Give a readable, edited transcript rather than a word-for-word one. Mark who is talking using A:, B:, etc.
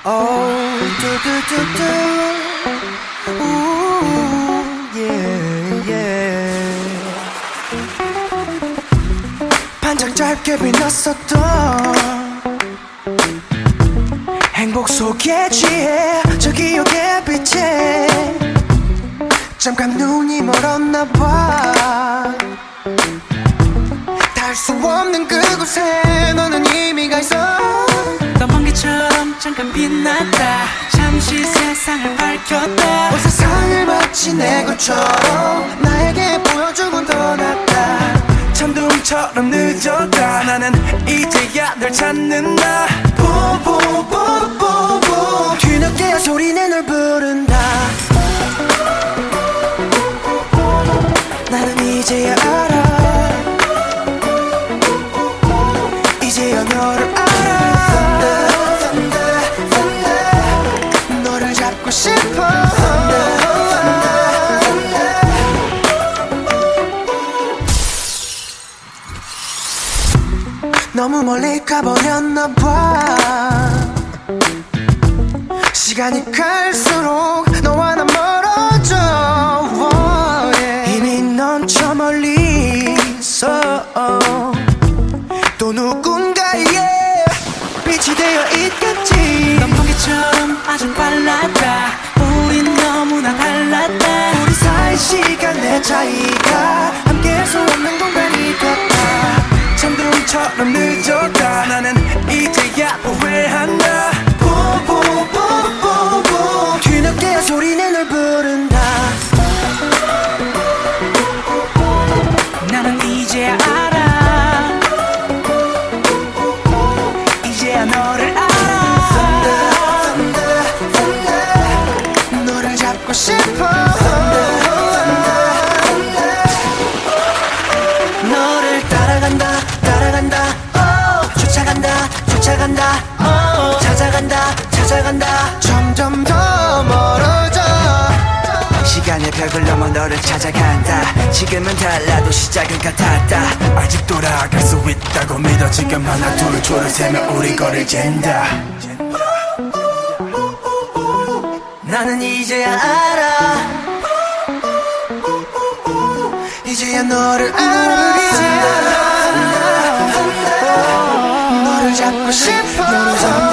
A: Oh, 두두두두. Ooh, yeah, yeah. 반짝 짧게 빛났었던 행복 속에 취해 저 기억의 빛에 잠깐 눈이 멀었나 봐. 닿을 수 없는 그곳에 너는 이미 가 있어.
B: 넌 번개처럼 잠깐 빛났다. 잠시 세상을 밝혔다.
A: 온 세상을 마치 내 것처럼 나에게 보여주곤 더 낫다.
B: 천둥처럼 늦었다. 나는 이제야 널 찾는다.
A: 뽀뽀뽀뽀뽀 뒤늦게야 소리내 널 부른다. 나는 이제야 알아. 이제야 너를 알아. Thunder, thunder, 너를 잡고 싶어. 너무 멀리 가버렸나 봐. 시간이 갈수록 너와 나 멀어져. 이미 넌 저 멀리 있어. 또 누군가의 빛이 되어 있겠지.
B: 넌 번개처럼 아주 빨랐다. 우린 너무나 달랐다.
A: 우리 사이 시간의 차이가 함께할 수 없는 공간이 됐다.
B: 천둥처럼 늦었다. 나는 이제야 후회한다.
A: 뽀뽀뽀뽀뽀 뒤늦게야 소리내 널 부른다.
B: 나는 이제야 알아. 이제야 너를 알아.
A: Thunder, thunder, 너를 잡고 싶어. 너를 따라간다 따라간다 oh. 쫓아간다 쫓아간다 oh. 찾아간다 찾아간다 점점 더 멀어져.
B: 시간의 벽을 넘어 너를 찾아간다. 지금은 달라도 시작은 같았다. 아직 돌아갈 수 있다고 믿어. 지금 하나 둘 줄을 세면 우리 거를 잰다.
A: 나는 이제야 알아. 이제야 너를 알아. 너를 잡고 싶어.